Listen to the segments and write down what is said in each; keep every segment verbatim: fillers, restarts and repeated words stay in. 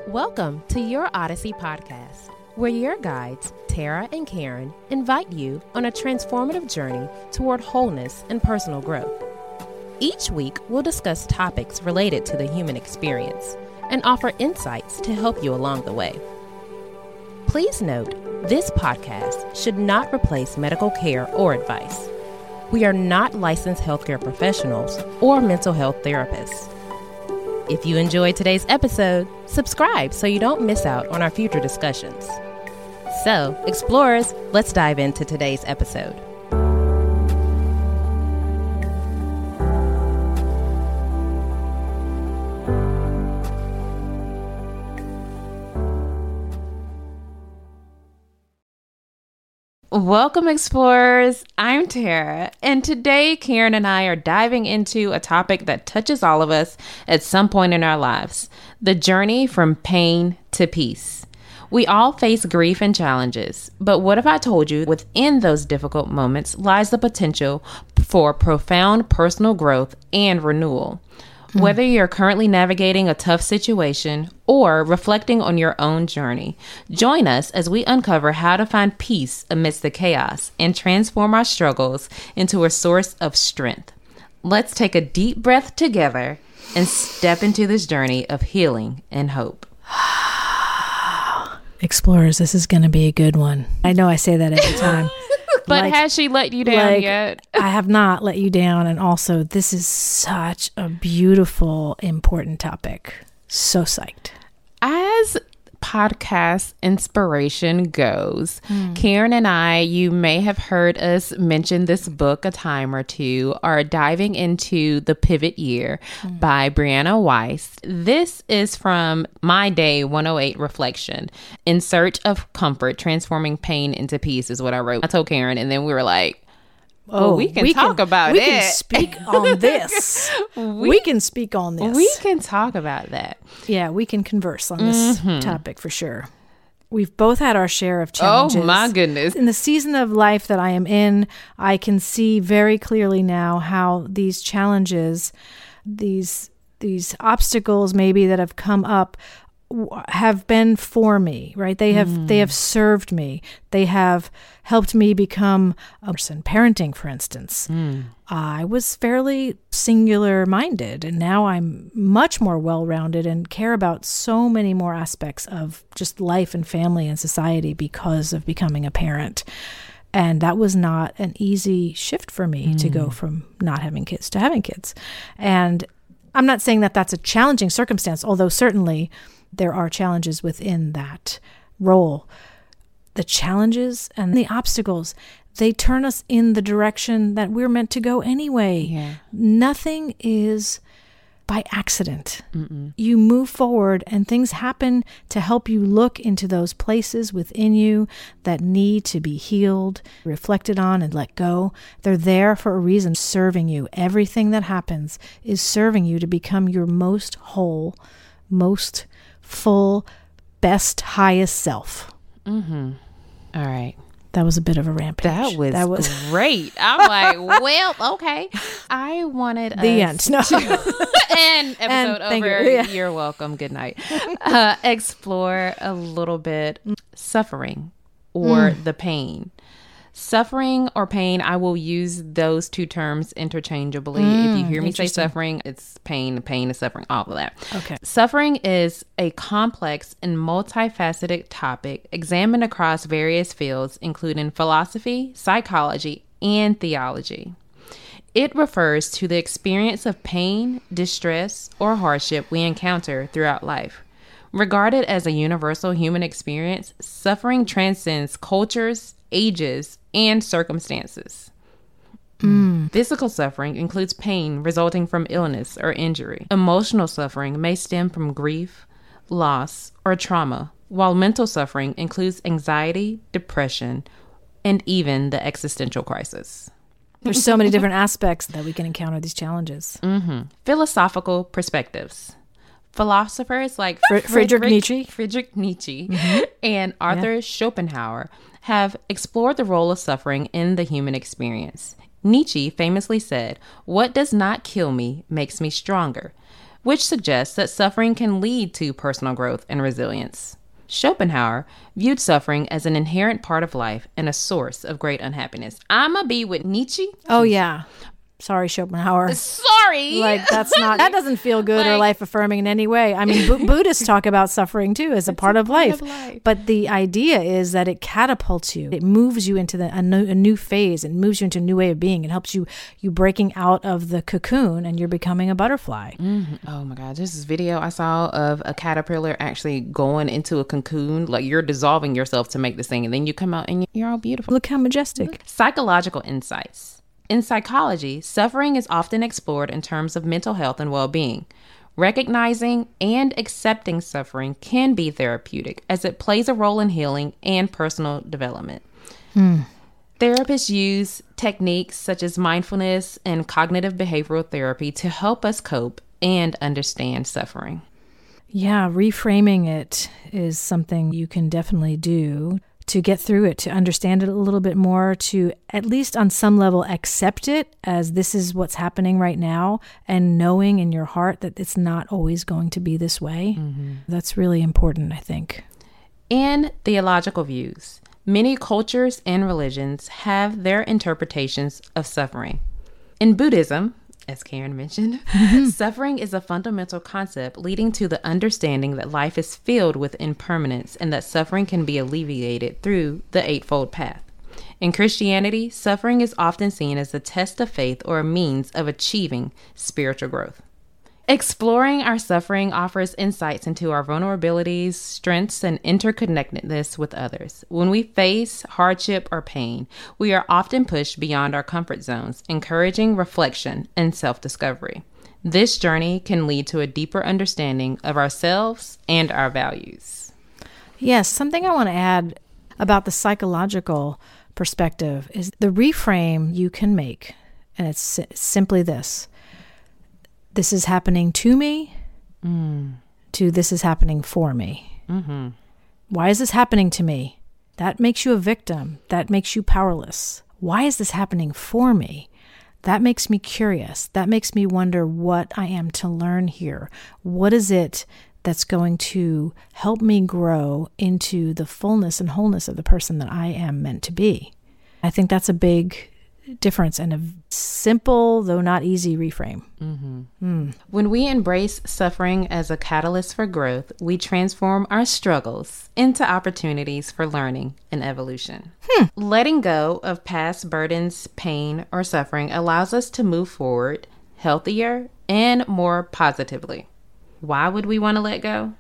Welcome to Your Odyssey podcast, where your guides, Tara and Karen, invite you on a transformative journey toward wholeness and personal growth. Each week, we'll discuss topics related to the human experience and offer insights to help you along the way. Please note, this podcast should not replace medical care or advice. We are not licensed healthcare professionals or mental health therapists. If you enjoyed today's episode, subscribe so you don't miss out on our future discussions. So, explorers, let's dive into today's episode. Welcome, explorers. I'm Tara, and today Karen and I are diving into a topic that touches all of us at some point in our lives: the journey from pain to peace. We all face grief and challenges, but what if I told you within those difficult moments lies the potential for profound personal growth and renewal? Whether you're currently navigating a tough situation or reflecting on your own journey, join us as we uncover how to find peace amidst the chaos and transform our struggles into a source of strength. Let's take a deep breath together and step into this journey of healing and hope. Explorers, this is going to be a good one. I know I say that every time. But like, has she let you down like, yet? I have not let you down. And also, this is such a beautiful, important topic. So psyched. As podcast inspiration goes, mm. Karen and I, you may have heard us mention this book a time or two, are diving into The Pivot Year mm. by Brianna Wiest. This is from My Day one oh eight Reflection. In Search of Comfort, Transforming Pain into Peace is what I wrote. I told Karen, and then we were like, Oh, we can we talk can, about we it. We can speak on this. we, we can speak on this. We can talk about that. Yeah, we can converse on this mm-hmm. topic for sure. We've both had our share of challenges. Oh, my goodness. In the season of life that I am in, I can see very clearly now how these challenges, these these obstacles maybe that have come up have been for me, right? They have mm. they have served me. They have helped me become a person. Parenting, for instance. Mm. I was fairly singular minded, and now I'm much more well-rounded and care about so many more aspects of just life and family and society because of becoming a parent. And that was not an easy shift for me mm. to go from not having kids to having kids. And I'm not saying that that's a challenging circumstance, although certainly there are challenges within that role. The challenges and the obstacles, they turn us in the direction that we're meant to go anyway. Yeah. Nothing is by accident. Mm-mm. You move forward and things happen to help you look into those places within you that need to be healed, reflected on, and let go. They're there for a reason, serving you. Everything that happens is serving you to become your most whole, most full, best, highest self. Mm-hmm. All right. That was a bit of a rampage. That was, that was great. I'm like, well, okay. I wanted the us end. No. to and episode and over. You. Yeah. You're welcome. Good night. Uh, explore a little bit suffering or mm. the pain. Suffering or pain, I will use those two terms interchangeably. Mm, if you hear me say suffering, it's pain. Pain is suffering, all of that. Okay. Suffering is a complex and multifaceted topic examined across various fields, including philosophy, psychology, and theology. It refers to the experience of pain, distress, or hardship we encounter throughout life. Regarded as a universal human experience, suffering transcends cultures, ages, and circumstances. Mm. Physical suffering includes pain resulting from illness or injury. Emotional suffering may stem from grief, loss, or trauma, while mental suffering includes anxiety, depression, and even the existential crisis. There's so many different aspects that we can encounter these challenges. Mm-hmm. Philosophical perspectives. Philosophers like Fr- Friedrich Nietzsche, Friedrich Nietzsche mm-hmm. and Arthur yeah. Schopenhauer have explored the role of suffering in the human experience. Nietzsche famously said, "What does not kill me makes me stronger," which suggests that suffering can lead to personal growth and resilience. Schopenhauer viewed suffering as an inherent part of life and a source of great unhappiness. I'ma be with Nietzsche. Oh, yeah. Sorry, Schopenhauer. Sorry. Like, that's not, that doesn't feel good like, or life affirming in any way. I mean, Bu- Buddhists talk about suffering too as a part, of, a part life. of life. But the idea is that it catapults you. It moves you into the, a, new, a new phase. It moves you into a new way of being. It helps you, you breaking out of the cocoon and you're becoming a butterfly. Mm-hmm. Oh my God. There's this video I saw of a caterpillar actually going into a cocoon. Like you're dissolving yourself to make this thing. And then you come out and you're all beautiful. Look how majestic. Psychological insights. In psychology, suffering is often explored in terms of mental health and well-being. Recognizing and accepting suffering can be therapeutic as it plays a role in healing and personal development. Hmm. Therapists use techniques such as mindfulness and cognitive behavioral therapy to help us cope and understand suffering. Yeah, reframing it is something you can definitely do to get through it, to understand it a little bit more, to at least on some level accept it as this is what's happening right now, and knowing in your heart that it's not always going to be this way. Mm-hmm. That's really important, I think. In theological views, many cultures and religions have their interpretations of suffering. In Buddhism, as Karen mentioned, mm-hmm. suffering is a fundamental concept leading to the understanding that life is filled with impermanence and that suffering can be alleviated through the Eightfold Path. In Christianity, suffering is often seen as a test of faith or a means of achieving spiritual growth. Exploring our suffering offers insights into our vulnerabilities, strengths, and interconnectedness with others. When we face hardship or pain, we are often pushed beyond our comfort zones, encouraging reflection and self-discovery. This journey can lead to a deeper understanding of ourselves and our values. Yes, something I want to add about the psychological perspective is the reframe you can make, and it's simply this. This is happening to me, mm. to this is happening for me. Mm-hmm. Why is this happening to me? That makes you a victim. That makes you powerless. Why is this happening for me? That makes me curious. That makes me wonder what I am to learn here. What is it that's going to help me grow into the fullness and wholeness of the person that I am meant to be? I think that's a big difference and a simple, though not easy, reframe. Mm-hmm. Mm. When we embrace suffering as a catalyst for growth, we transform our struggles into opportunities for learning and evolution. Hmm. Letting go of past burdens, pain, or suffering allows us to move forward healthier and more positively. Why would we want to let go?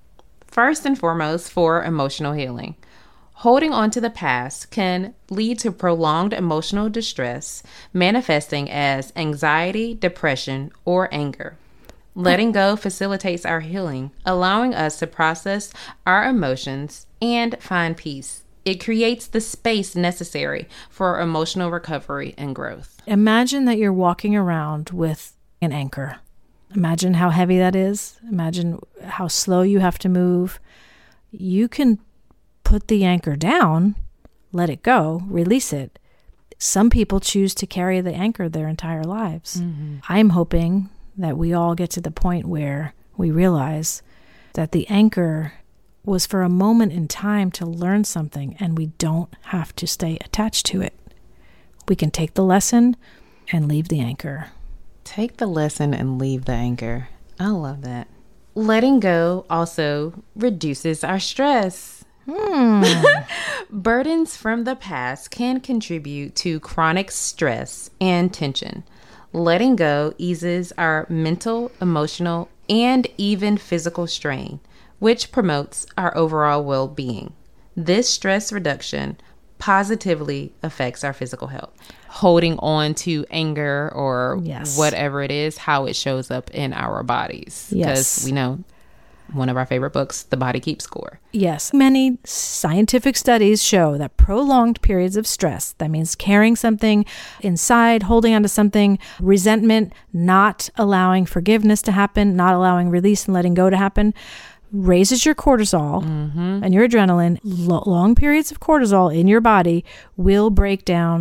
First and foremost, for emotional healing. Holding on to the past can lead to prolonged emotional distress, manifesting as anxiety, depression, or anger. Letting go facilitates our healing, allowing us to process our emotions and find peace. It creates the space necessary for emotional recovery and growth. Imagine that you're walking around with an anchor. Imagine how heavy that is. Imagine how slow you have to move. You can put the anchor down, let it go, release it. Some people choose to carry the anchor their entire lives. Mm-hmm. I'm hoping that we all get to the point where we realize that the anchor was for a moment in time to learn something, and we don't have to stay attached to it. We can take the lesson and leave the anchor. Take the lesson and leave the anchor. I love that. Letting go also reduces our stress. Hmm. Burdens from the past can contribute to chronic stress and tension. Letting go eases our mental, emotional, and even physical strain, which promotes our overall well-being. This stress reduction positively affects our physical health. Holding on to anger or yes. whatever it is, how it shows up in our bodies. Because yes. we know one of our favorite books, The Body Keeps Score. Yes. Many scientific studies show that prolonged periods of stress, that means carrying something inside, holding onto something, resentment, not allowing forgiveness to happen, not allowing release and letting go to happen, raises your cortisol mm-hmm. and your adrenaline. Lo- long periods of cortisol in your body will break down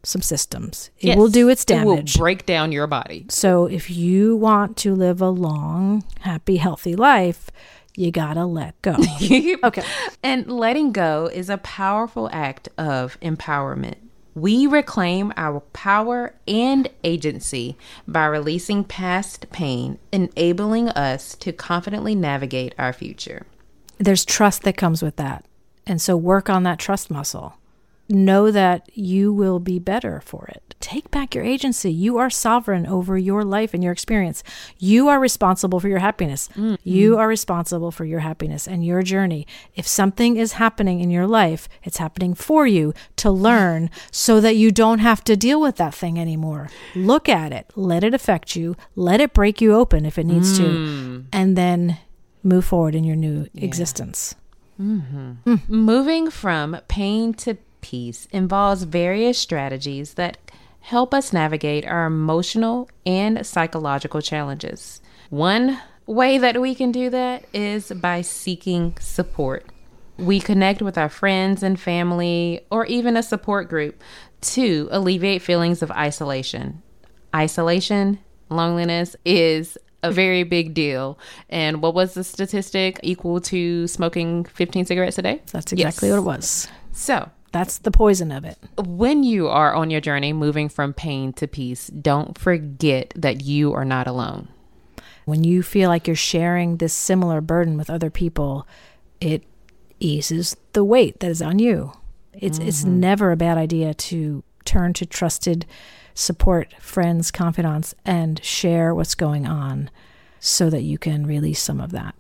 some systems. It Yes, will do its damage. It will break down your body. So if you want to live a long, happy, healthy life, you gotta let go. Okay. And letting go is a powerful act of empowerment. We reclaim our power and agency by releasing past pain, enabling us to confidently navigate our future. There's trust that comes with that. And so work on that trust muscle. Know that you will be better for it. Take back your agency. You are sovereign over your life and your experience. You are responsible for your happiness. Mm-hmm. You are responsible for your happiness and your journey. If something is happening in your life, it's happening for you to learn so that you don't have to deal with that thing anymore. Look at it. Let it affect you. Let it break you open if it needs mm. to. And then move forward in your new yeah. existence. Mm-hmm. Mm. Moving from pain to peace involves various strategies that help us navigate our emotional and psychological challenges. One way that we can do that is by seeking support. We connect with our friends and family or even a support group to alleviate feelings of isolation. Isolation, loneliness is a very big deal. And what was the statistic? Equal to smoking fifteen cigarettes a day? That's exactly yes. what it was. So that's the poison of it. When you are on your journey moving from pain to peace, don't forget that you are not alone. When you feel like you're sharing this similar burden with other people, it eases the weight that is on you. It's mm-hmm. it's never a bad idea to turn to trusted support, friends, confidants, and share what's going on so that you can release some of that.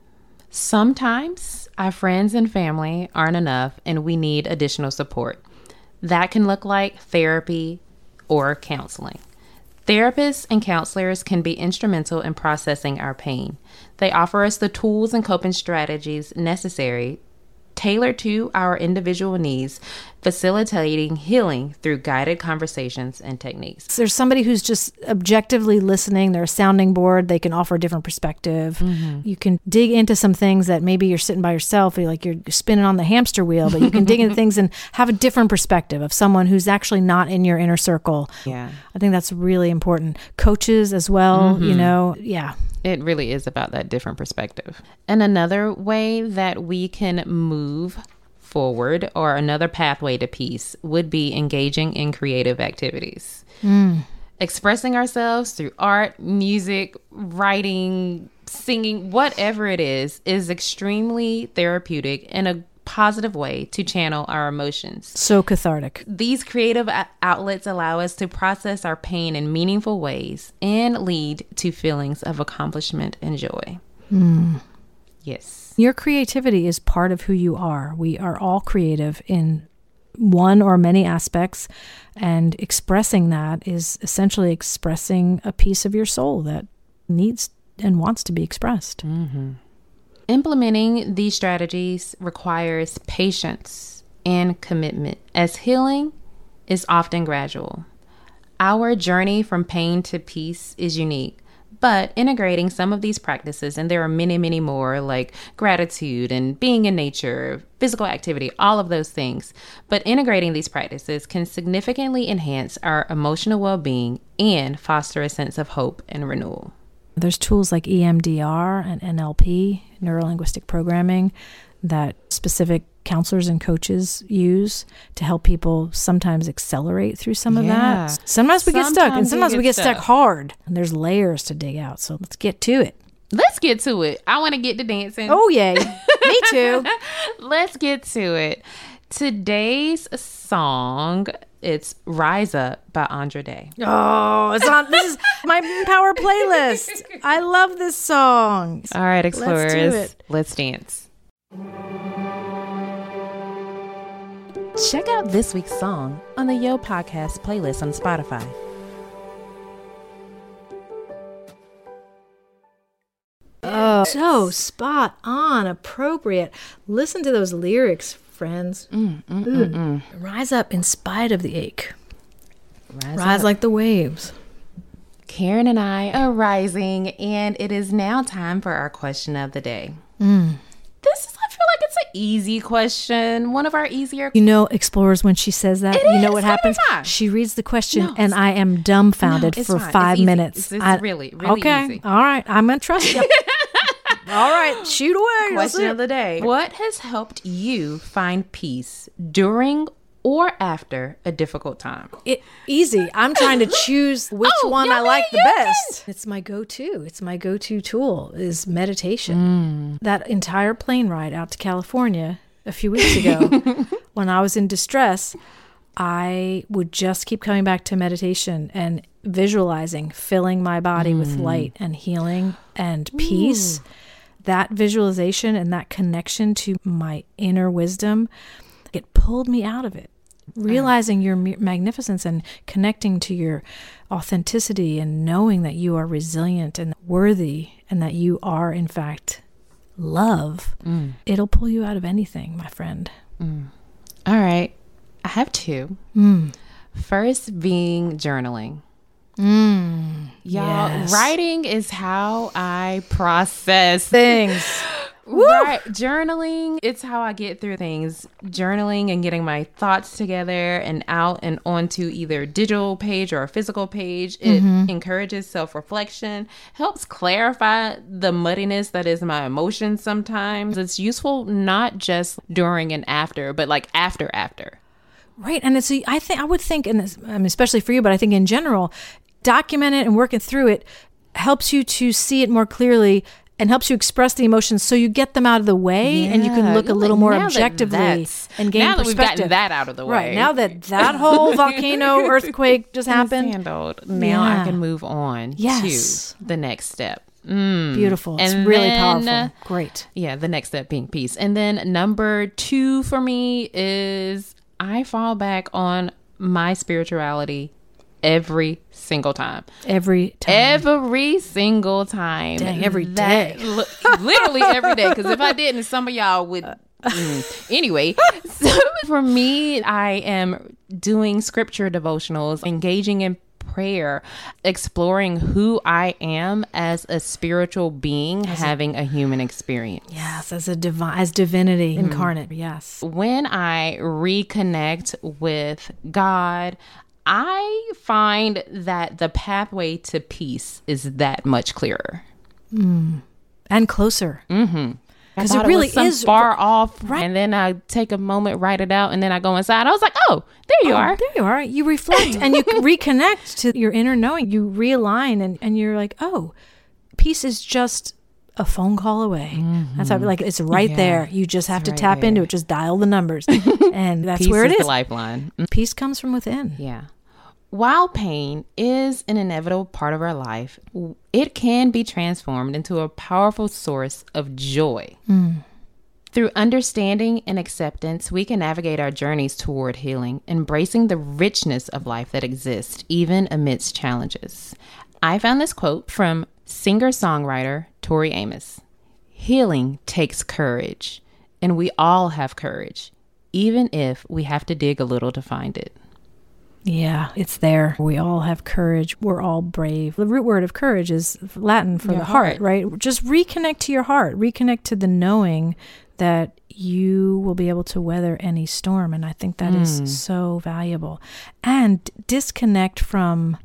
Sometimes our friends and family aren't enough and we need additional support. That can look like therapy or counseling. Therapists and counselors can be instrumental in processing our pain. They offer us the tools and coping strategies necessary, tailored to our individual needs, facilitating healing through guided conversations and techniques. There's somebody who's just objectively listening. They're a sounding board. They can offer a different perspective. Mm-hmm. You can dig into some things that maybe you're sitting by yourself, or like you're spinning on the hamster wheel, but you can dig into things and have a different perspective of someone who's actually not in your inner circle. Yeah. I think that's really important. Coaches as well, mm-hmm. you know, yeah. It really is about that different perspective. And another way that we can move forward, or another pathway to peace, would be engaging in creative activities. Mm. Expressing ourselves through art, music, writing, singing, whatever it is, is extremely therapeutic and a positive way to channel our emotions. So cathartic. These creative a- outlets allow us to process our pain in meaningful ways and lead to feelings of accomplishment and joy. Mm. Yes. Your creativity is part of who you are. We are all creative in one or many aspects, and expressing that is essentially expressing a piece of your soul that needs and wants to be expressed. Mm-hmm. Implementing these strategies requires patience and commitment, as healing is often gradual. Our journey from pain to peace is unique, but integrating some of these practices, and there are many, many more, like gratitude and being in nature, physical activity, all of those things. But integrating these practices can significantly enhance our emotional well-being and foster a sense of hope and renewal. There's tools like E M D R and N L P, neuro-linguistic programming, that specific counselors and coaches use to help people sometimes accelerate through some of yeah. that. Sometimes we sometimes get stuck, and sometimes we get, we get stuck. stuck hard. And there's layers to dig out. So let's get to it. Let's get to it. I want to get to dancing. Oh, yay. Me too. Let's get to it. Today's song, it's Rise Up by Andra Day. Oh, it's on. This is my Power playlist. I love this song. All right, explorers. Let's do it. Let's dance. Check out this week's song on the Yo Podcast playlist on Spotify. Oh, so spot on, appropriate. Listen to those lyrics, friends. Mm, mm, mm, mm. Rise up in spite of the ache. Rise, Rise like the waves. Karen and I are rising, and it is now time for our question of the day. Mm. This is, I feel like it's an easy question, one of our easier. You know, explorers, when she says that, It you know is. what Neither happens? am I. She reads the question No, and I am dumbfounded No, it's for fine. five It's easy. minutes. It's, it's I- really, really okay. easy. All right. I'm going to trust you. All right. Shoot away. Let's Question see of it. the day. What has helped you find peace during or after a difficult time? It, easy. I'm trying to choose which Oh, one yeah, I like the you best. It's my go-to. It's my go-to tool is meditation. That entire plane ride out to California a few weeks ago, when I was in distress, I would just keep coming back to meditation and visualizing, filling my body with light and healing and peace. That visualization and that connection to my inner wisdom, it pulled me out of it. Realizing your ma- magnificence and connecting to your authenticity and knowing that you are resilient and worthy and that you are, in fact, love, mm. it'll pull you out of anything, my friend. Mm. All right. I have two. Mm. First being journaling. Mm. Y'all, Yes. writing is how I process Things. Right. Journaling, it's how I get through things. Journaling and getting my thoughts together and out and onto either a digital page or a physical page. It mm-hmm. encourages self-reflection, helps clarify the muddiness that is my emotions sometimes. It's useful not just during and after, but like after, after. Right. And it's, a, I think, I would think, and I mean, especially for you, but I think in general, document it and working through it helps you to see it more clearly and helps you express the emotions so you get them out of the way yeah. and you can look a little more now objectively and gain now that perspective. We've gotten that out of the way. Right. Now that that whole volcano earthquake just happened. Handled, now yeah. I can move on yes. to the next step. Mm. Beautiful. It's and really then, powerful. Great. Yeah, the next step being peace. And then number two for me is I fall back on my spirituality every single time. Every time. Every single time. Dang, every that, day. L- literally every day. Because if I didn't, some of y'all would. Mm. Anyway, so for me, I am doing scripture devotionals, engaging in prayer, exploring who I am as a spiritual being, as having a, a human experience. Yes, as a divine, as divinity mm. incarnate. Yes. When I reconnect with God, I find that the pathway to peace is that much clearer. Mm. And closer. Mm-hmm. Because it really it was is far off. Right. And then I take a moment, write it out, and then I go inside. I was like, oh, there you oh, are. There you are. You reflect and you reconnect to your inner knowing. You realign and, and you're like, oh, peace is just a phone call away. Mm-hmm. That's how, like, it's right yeah, there. You just have to right tap there. into it. Just dial the numbers. And that's peace where it is. is. The lifeline. Peace comes from within. Yeah. While pain is an inevitable part of our life, it can be transformed into a powerful source of joy. Mm. Through understanding and acceptance, we can navigate our journeys toward healing, embracing the richness of life that exists, even amidst challenges. I found this quote from singer-songwriter Tori Amos. Healing takes courage, and we all have courage, even if we have to dig a little to find it. Yeah, it's there. We all have courage. We're all brave. The root word of courage is Latin for your the heart, heart, right? Just reconnect to your heart. Reconnect to the knowing that you will be able to weather any storm. And I think that mm. is so valuable. And disconnect from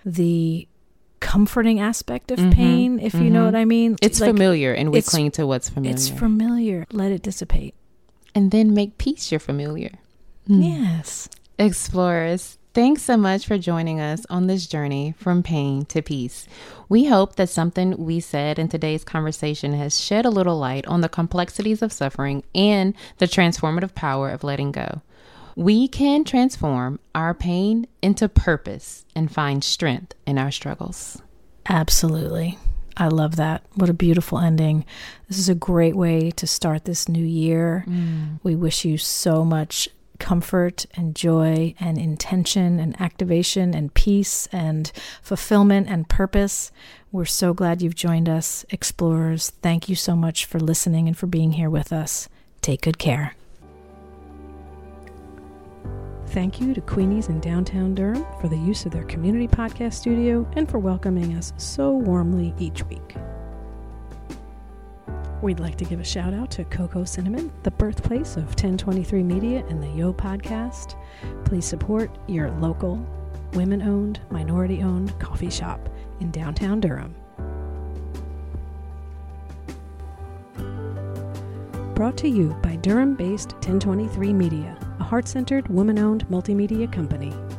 the comforting aspect of mm-hmm. pain, if mm-hmm. you know what I mean. It's like, familiar, and we cling to what's familiar. It's familiar. Let it dissipate. And then make peace your familiar. Mm. Yes. Explorers, thanks so much for joining us on this journey from pain to peace. We hope that something we said in today's conversation has shed a little light on the complexities of suffering and the transformative power of letting go. We can transform our pain into purpose and find strength in our struggles. Absolutely. I love that. What a beautiful ending. This is a great way to start this new year. Mm. We wish you so much comfort and joy and intention and activation and peace and fulfillment and purpose. We're so glad you've joined us, explorers. Thank you so much for listening and for being here with us. Take good care. Thank you to Queenies in downtown Durham for the use of their community podcast studio and for welcoming us so warmly each week. We'd like to give a shout out to Coco Cinnamon, the birthplace of ten twenty-three Media and the Yo Podcast. Please support your local, women-owned, minority-owned coffee shop in downtown Durham. Brought to you by Durham-based ten twenty-three Media, a heart-centered, woman-owned multimedia company.